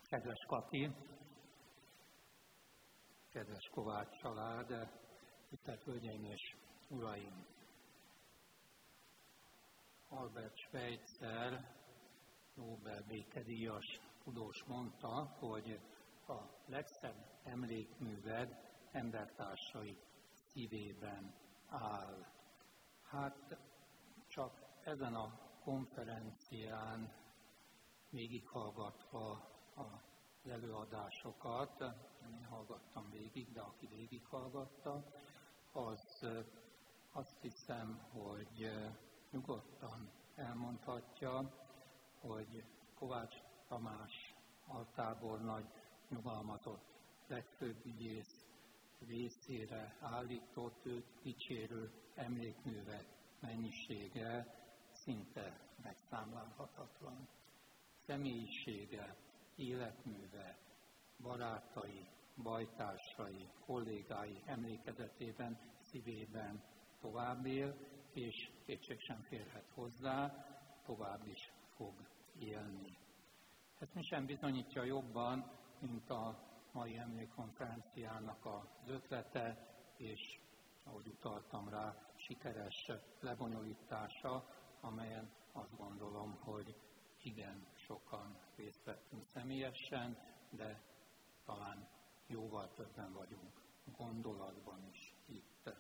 Kedves Kati, kedves Kovács család, tisztelt Hölgyeim és Uraim! Albert Schweitzer, Nobel békedíjas tudós mondta, hogy a legszebb emlékműved embertársai szívében áll. Hát csak ezen a konferencián végighallgatva az előadásokat, én hallgattam végig, de aki végighallgatta, az azt hiszem, hogy nyugodtan elmondhatja, hogy Kovács Tamás altábornagy nyugalmazott legfőbb ügyész részére állított őt dicsérő emlékművek mennyisége szinte megszámlálhatatlan. Személyisége, életműve, barátai, bajtársai, kollégái emlékezetében, szívében tovább él, és kétség sem férhet hozzá, tovább is fog élni. Ez mi sem bizonyítja jobban, mint a mai emlékkonferenciának az ötlete, és ahogy utaltam rá, sikeres lebonyolítása, amelyen azt gondolom, hogy igen sokan részt vettünk személyesen, de talán jóval többen vagyunk gondolatban is itt.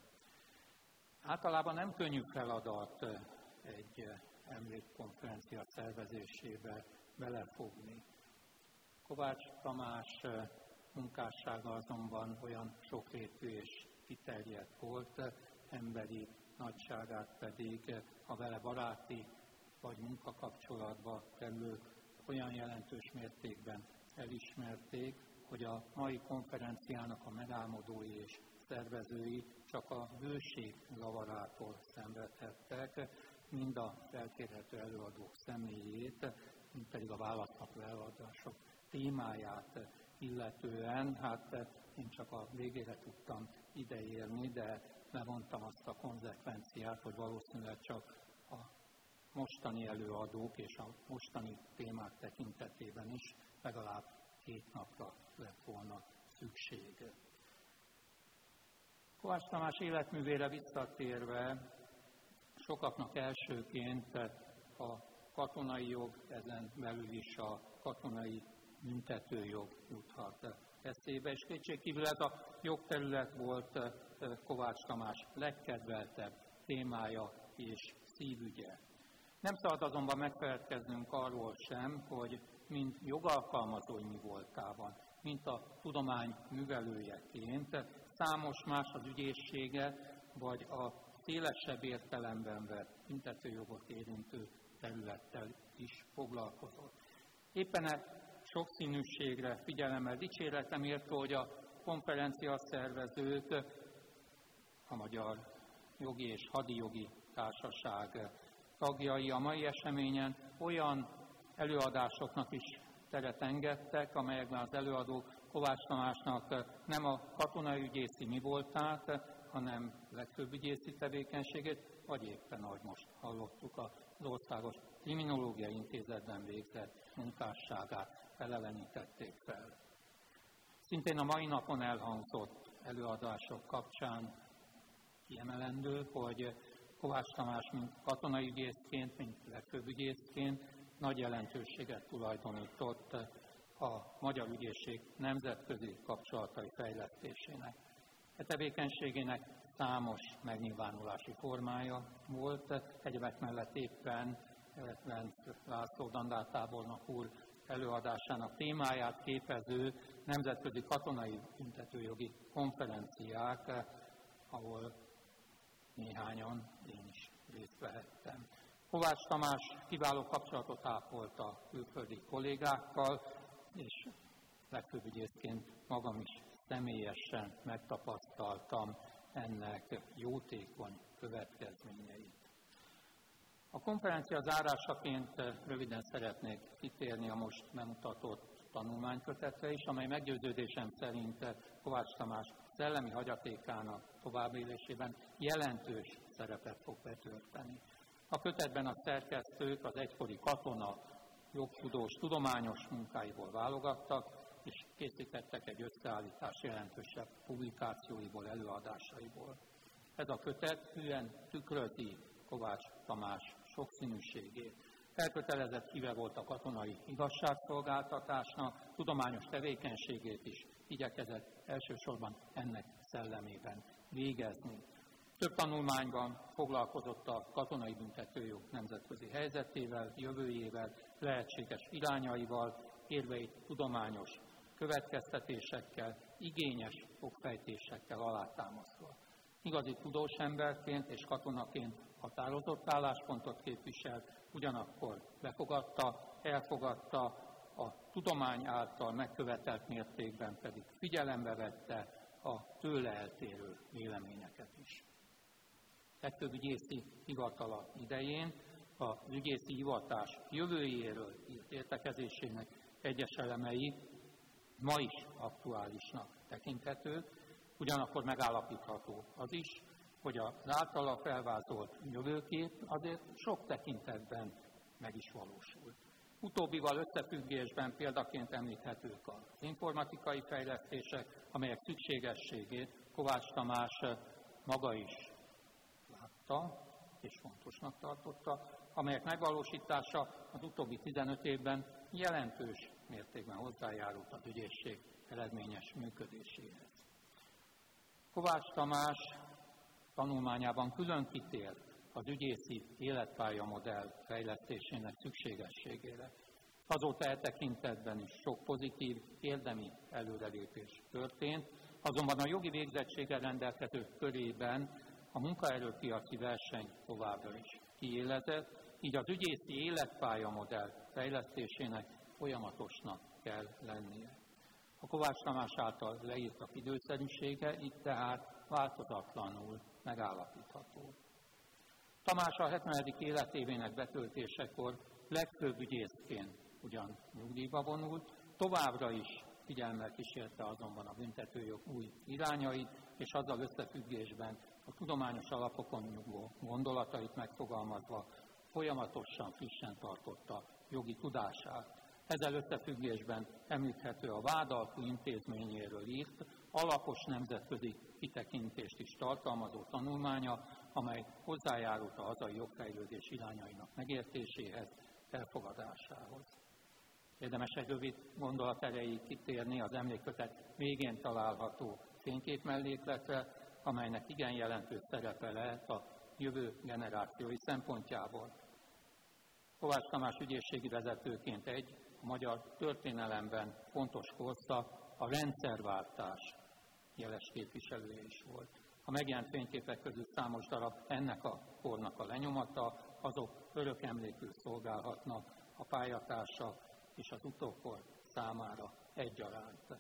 Általában nem könnyű feladat egy emlékkonferencia szervezésébe belefogni. Kovács Tamás munkássága azonban olyan sokrétű és kiterjedt volt, emberi nagyságát pedig a vele baráti vagy munkakapcsolatba kerülők olyan jelentős mértékben elismerték, hogy a mai konferenciának a megálmodói és szervezői csak a hőség zavarától szenvedhettek, mind a felkérhető előadók személyét, mind pedig a választható előadások témáját illetően. Hát én csak a végére tudtam ideérni, de levontam azt a konzekvenciát, hogy valószínűleg csak a mostani előadók és a mostani témák tekintetében is legalább 2 napra lett volna szükség. Kovács Tamás életművére visszatérve, sokaknak elsőként a katonai jog, ezen belül is a katonai büntetőjog juthat eszébe, és kétségkívül ez a jogterület volt Kovács Tamás legkedveltebb témája és szívügye. Nem szabad azonban megfeledkeznünk arról sem, hogy mind jogalkalmazói mi voltában, mint a tudomány művelőjeként számos más az ügyészsége, vagy a szélesebb értelemben vett büntetőjogot érintő területtel is foglalkozott. Éppen a sokszínűségre figyelemmel dicséretem érte, hogy a konferencia szervezők, a Magyar Jogi és Hadijogi Társaság tagjai a mai eseményen olyan előadásoknak is teret engedtek, amelyekben az előadók Kovács Tamásnak nem a katonai ügyészi mi voltát, hanem legfőbb ügyészi tevékenységét, vagy éppen, ahogy most hallottuk, az Országos Kriminológiai Intézetben végzett munkásságát elevenítették fel. Szintén a mai napon elhangzott előadások kapcsán kiemelendő, hogy Kovács Tamás, mint katonai ügyészként, mint legfőbb ügyészként nagy jelentőséget tulajdonított a magyar ügyészség nemzetközi kapcsolatai fejlesztésének. A tevékenységének számos megnyilvánulási formája volt, egyebek mellett éppen László Dandártábornok úr előadásának témáját képező nemzetközi katonai büntetőjogi konferenciák, ahol néhányan én is részt vehettem. Kovács Tamás kiváló kapcsolatot ápolt a külföldi kollégákkal, és legfőbb ügyészként magam is személyesen megtapasztaltam ennek jótékony következményeit. A konferencia zárásaként röviden szeretnék kitérni a most bemutatott tanulmánykötetre is, amely meggyőződésem szerint Kovács Tamás szellemi hagyatékának továbbélésében jelentős szerepet fog betölteni. A kötetben a szerkesztők az egykori katona jogtudós tudományos munkáiból válogattak, és készítettek egy összeállítás jelentősebb publikációiból, előadásaiból. Ez a kötet hűen tükrözi Kovács Tamás sokszínűségét. Elkötelezett híve volt a katonai igazságszolgáltatásnak, tudományos tevékenységét is igyekezett elsősorban ennek szellemében végezni. Több tanulmányban foglalkozott a katonai büntetőjog nemzetközi helyzetével, jövőjével, lehetséges irányaival, érveit tudományos következtetésekkel, igényes okfejtésekkel alátámasztva. Igazi tudós emberként és katonaként határozott álláspontot képviselt, ugyanakkor befogadta, elfogadta, a tudomány által megkövetelt mértékben pedig figyelembe vette a tőle eltérő véleményeket is. Legfőbb ügyészi hivatala idején az ügyészi hivatás jövőjéről írt értekezésének egyes elemei ma is aktuálisnak tekinthető, ugyanakkor megállapítható az is, hogy az általa felvázolt jövőkép azért sok tekintetben meg is valósult. Utóbbival összefüggésben példaként említhetők az informatikai fejlesztések, amelyek szükségességét Kovács Tamás maga is látta és fontosnak tartotta, amelyek megvalósítása az utóbbi 15 évben jelentős mértékben hozzájárult az ügyészség eredményes működéséhez. Kovács Tamás tanulmányában külön kitér az ügyészi életpályamodell fejlesztésének szükségességére. Azóta e tekintetben is sok pozitív, érdemi előrelépés történt, azonban a jogi végzettséggel rendelkezők körében a munkaerőpiaci verseny továbbra is kiélezett, így az ügyészi életpályamodell fejlesztésének folyamatosnak kell lennie. A Kovács Tamás által leírtak időszerűsége itt tehát változatlanul megállapítható. Tamás a 70. életévének betöltésekor legfőbb ügyészként ugyan nyugdíjba vonult, továbbra is figyelemmel kísérte azonban a büntetőjog új irányait, és azzal összefüggésben a tudományos alapokon nyugvó gondolatait megfogalmazva folyamatosan frissen tartotta jogi tudását. Ezzel összefüggésben említhető a vádalkú intézményéről írt, alapos nemzetközi kitekintést is tartalmazó tanulmánya, amely hozzájárult a hazai jogfejlődés irányainak megértéséhez, elfogadásához. Érdemes egy rövid gondolat erejéig kitérni az emlékkötet végén található fényképmellékletre, amelynek igen jelentős szerepe lehet a jövő generációi szempontjából. Kovács Tamás ügyészségi vezetőként a magyar történelemben fontos korszak a rendszerváltás jeles képviselője is volt. A megjelent fényképek közül számos darab ennek a kornak a lenyomata, azok örök emlékül szolgálhatnak a pályatársa és az utókor számára egyaránt.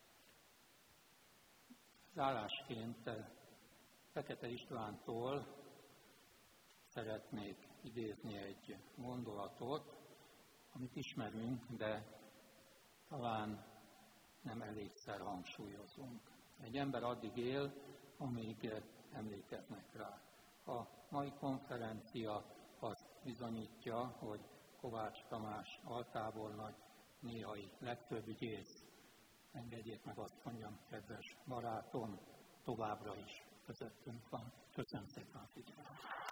Zárásként Fekete Istvántól szeretnék idézni egy gondolatot, amit ismerünk, de talán nem elégszer hangsúlyozunk. Egy ember addig él, amíg emlékeznek rá. A mai konferencia azt bizonyítja, hogy Kovács Tamás altábornagy, néhai legfőbb ügyész, engedjék meg azt mondjam, kedves barátom, továbbra is közöttünk van. Köszönöm szépen a figyelmet!